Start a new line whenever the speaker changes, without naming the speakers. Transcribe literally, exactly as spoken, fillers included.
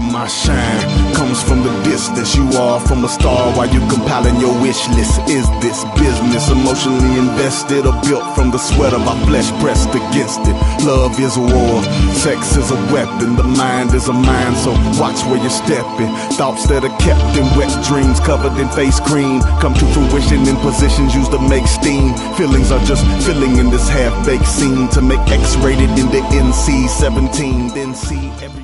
of my shine comes from the distance. You are from a star while you compiling your wish list. Is this business emotionally invested or built from the sweat of our flesh pressed against it? Love is a war, sex is a weapon, the mind is a mind, so watch where you're stepping. Thoughts that are kept in wet dreams covered in face cream come to fruition in positions used to make steam. Feelings are just filling in this half-baked scene to make X-rated in the N C seventeen. Then see every